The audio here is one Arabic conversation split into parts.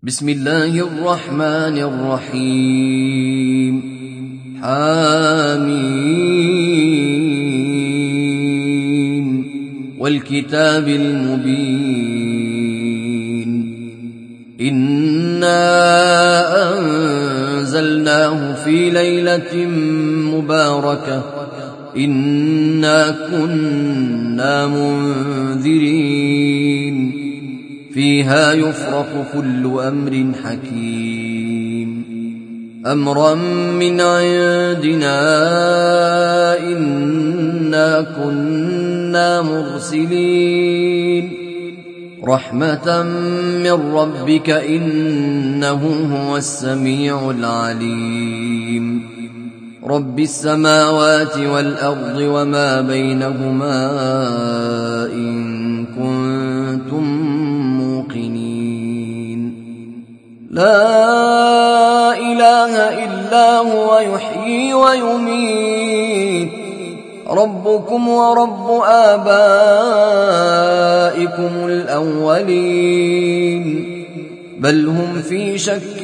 بسم الله الرحمن الرحيم. حميم والكتاب المبين. إنا أنزلناه في ليلة مباركة إنا كنا منذرين فيها يفرق كل أمر حكيم أمرا من عندنا إنا كنا مرسلين رحمة من ربك إنه هو السميع العليم رب السماوات والأرض وما بينهما إن كنتم موقنين. لا إله إلا هو يحيي ويميت ربكم ورب آبائكم الأولين بل هم في شك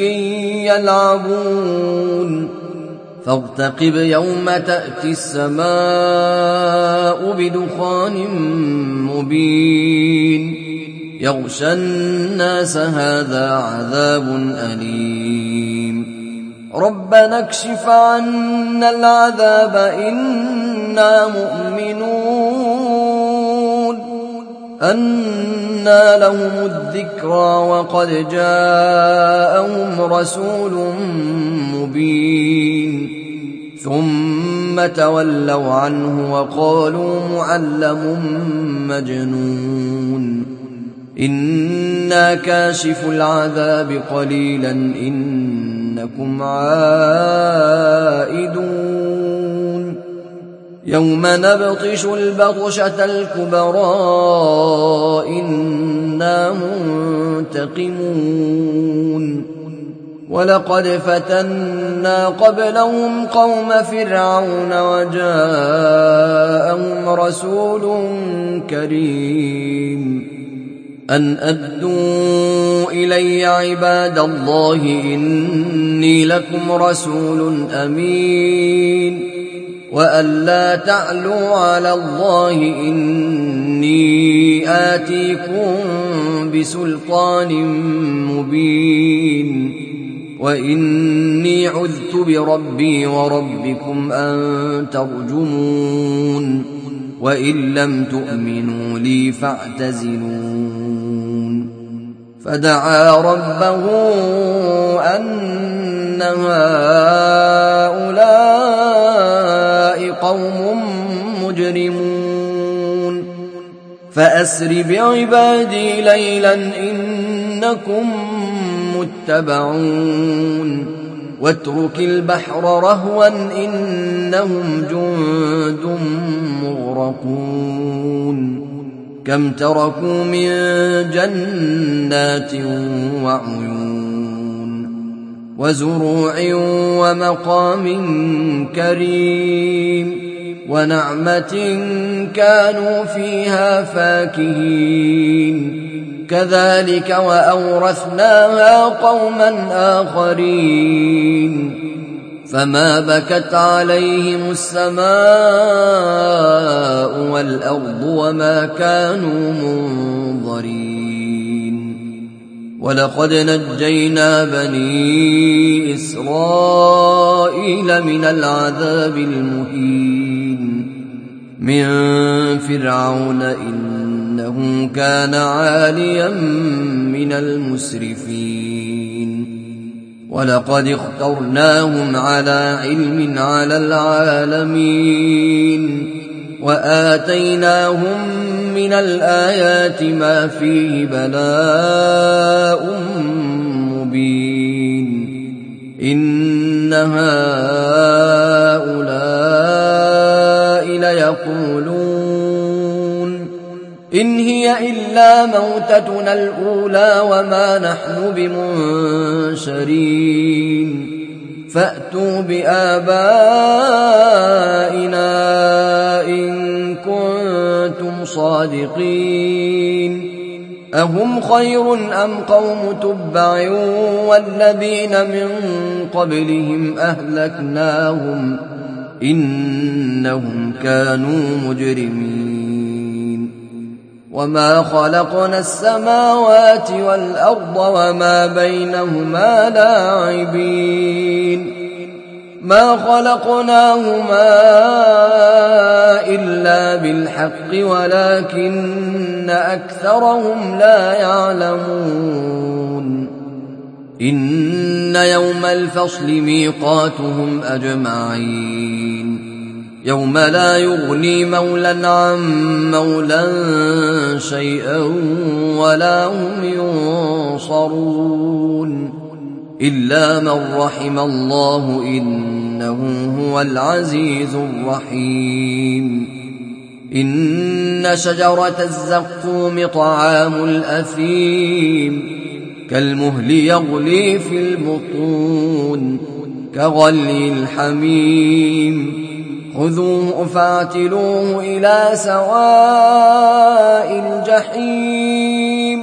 يلعبون فارتقب يوم تأتي السماء بدخان مبين يغشى الناس هذا عذاب أليم ربنا اكشف عنا العذاب إنا مؤمنون أنى لهم الذكرى وقد جاءهم رسول مبين ثم تولوا عنه وقالوا معلم مجنون إنا كاشف العذاب قليلا إنكم عائدون يوم نبطش البطشة الكبرى إنا منتقمون ولقد فتنا قبلهم قوم فرعون وجاءهم رسول كريم أن أدوا إلي عباد الله إني لكم رسول أمين وأن لا تعلوا على الله إني آتيكم بسلطان مبين وإني عذت بربي وربكم أن ترجمون وإن لم تؤمنوا لي فاعتزلون فدعا ربه أن هؤلاء قوم مجرمون فأسر بعبادي ليلا إنكم متبعون واترك البحر رهوا إنهم جند مغرقون كم تركوا من جنات وعيون وزروع ومقام كريم ونعمة كانوا فيها فاكهين كذلك وأورثناها قوما آخرين فما بكت عليهم السماء والأرض وما كانوا منظرين ولقد نجينا بني إسرائيل من العذاب المهين من فرعون إنه كان عاليا من المسرفين ولقد اخترناهم على علم على العالمين وآتيناهم من الآيات ما فيه بلاء مبين إن هؤلاء ليقولون إن هي إلا موتتنا الأولى وما نحن بمنشرين فأتوا بآبائنا إن كنتم صادقين أهم خير أم قوم تبع والذين من قبلهم أهلكناهم إنهم كانوا مجرمين وما خلقنا السماوات والأرض وما بينهما لاعبين ما خلقناهما إلا بالحق ولكن أكثرهم لا يعلمون إن يوم الفصل ميقاتهم أجمعين يوم لا يغني مولى عن مولى شيئا ولا هم ينصرون إلا من رحم الله إنه هو العزيز الرحيم إن شجرة الزقوم طعام الأثيم كالمهل يغلي في البطون كغلي الحميم خذوه فاعتلوه إلى سواء الجحيم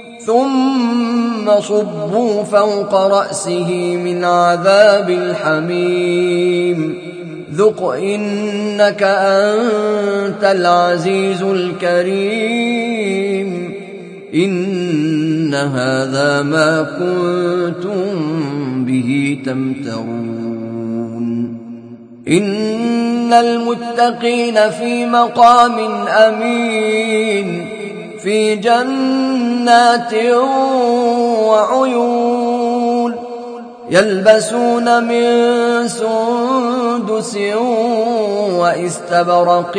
ثم صبوا فوق رأسه من عذاب الحميم ذق إنك أنت العزيز الكريم إن هذا ما كنتم به تمترون إن المتقين في مقام أمين في جنات وعيون يلبسون من سندس واستبرق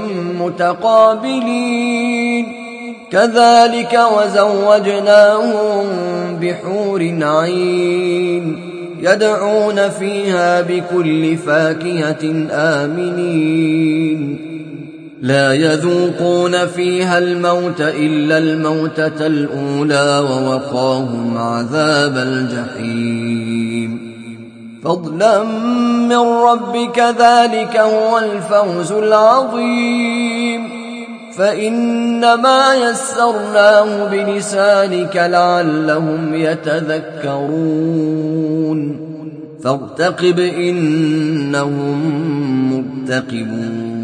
متقابلين كذلك وزوجناهم بحور عين يدعون فيها بكل فاكهة آمنين لا يذوقون فيها الموت إلا الموتة الأولى ووقاهم عذاب الجحيم فضلا من ربك ذلك هو الفوز العظيم فإنما يسرناه بلسانك لعلهم يتذكرون فارتقب إنهم مرتقبون